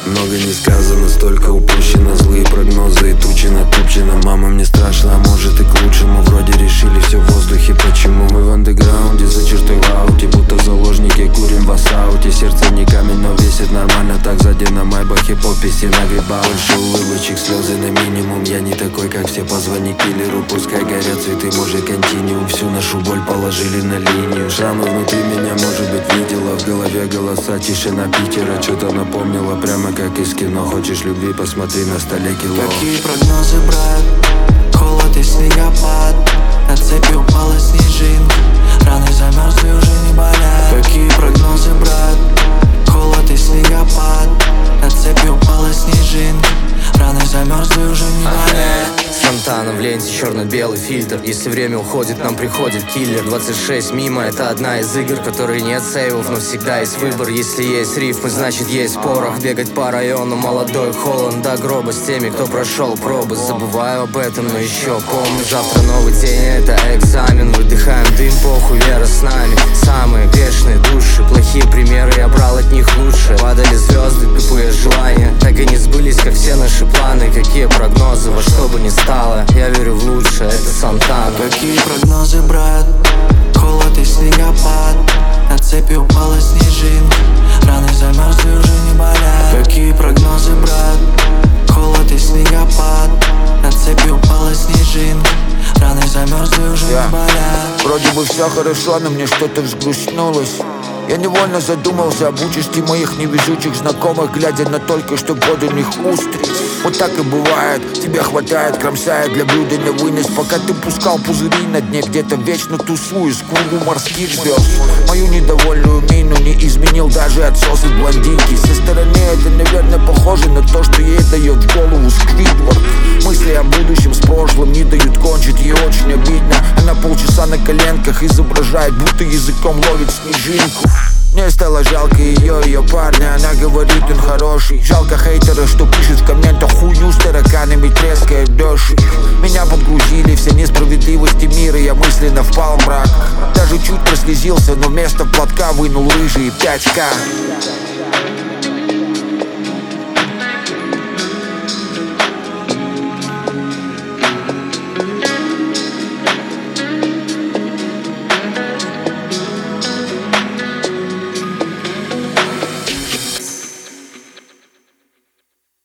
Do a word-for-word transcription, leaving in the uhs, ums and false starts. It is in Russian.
Много не сказано, столько упущено. Злые прогнозы и тучи натупчено. Мама, мне страшно, а может и к лучшему. Вроде решили все в воздухе, почему? Мы в андеграунде, за чертой в ауте, будто заложники, курим в асауте. Сердце не камень, но весит нормально. Так сзади на майбахе подписи нагребал. Больше улыбочек, слезы на минимум. Я не такой, как все, позвони киллеру. Пускай горят цветы, может континуум. Всю нашу боль положили на линию. Шрамы внутри меня, может быть, видела. В голове голоса, тишина Питера. Что-то напомнила, прямо как из кино. Хочешь любви, посмотри, на столе кило. Какие прогнозы, брат? Холод и снегопад. На цепи упала снежинка. Раны замерзли, уже не болят. Какие прогнозы, брат? Холод и снегопад. На цепи упала снежинка. Раны замерзли, уже не болят. Сантана в ленте, черно-белый фильтр. Если время уходит, нам приходит киллер. Двадцать шесть мимо, это одна из игр, которые нет сейвов, но всегда есть выбор. Если есть рифмы, значит есть порох. Бегать по району, молодой, холодно до гроба. С теми, кто прошел пробы. Забываю об этом, но еще помню. Завтра новый день, это экзамен. Выдыхаем дым, похуй, вера с нами. Самые грешные души, плохие примеры, я брал от них лучше. Падали звезды, тупые желания, так и не сбылись, как все наши планы. Какие прогнозы, во что бы ни стало, я верю в лучшее, это Сантана. Какие прогнозы, брат? Холод и снегопад. На цепи упала снежинка. Раны замерзли, уже не болят. Какие прогнозы, брат? Холод и снегопад. На цепи упала снежинка. Раны замерзли, уже yeah. не болят. Вроде бы все хорошо, но мне что-то взгрустнулось. Я невольно задумался об участи моих невезучих знакомых, глядя на только что поданных устриц. Вот так и бывает, тебе хватает, кромсает для блюда на вынос. Пока ты пускал пузыри на дне, где-то вечно тусуешь в кругу морских звезд. Мою недовольную мину не изменил даже отсос от блондинки. Со стороны это, наверное, похоже на то, что ей дает в голову Сквидвард. Мысли о будущем с прошлым не дают кончить, ей очень обидно. Она полчаса на коленках изображает, будто языком ловит снежинку. Мне стало жалко ее, ее парня, она говорит, он хороший. Жалко хейтера, что пишет в комментах хуйню с тараканами, трескает дождь. Меня подгрузили все несправедливости мира, я мысленно впал в мрак. Даже чуть прослезился, но вместо платка вынул лыжи и пять ка.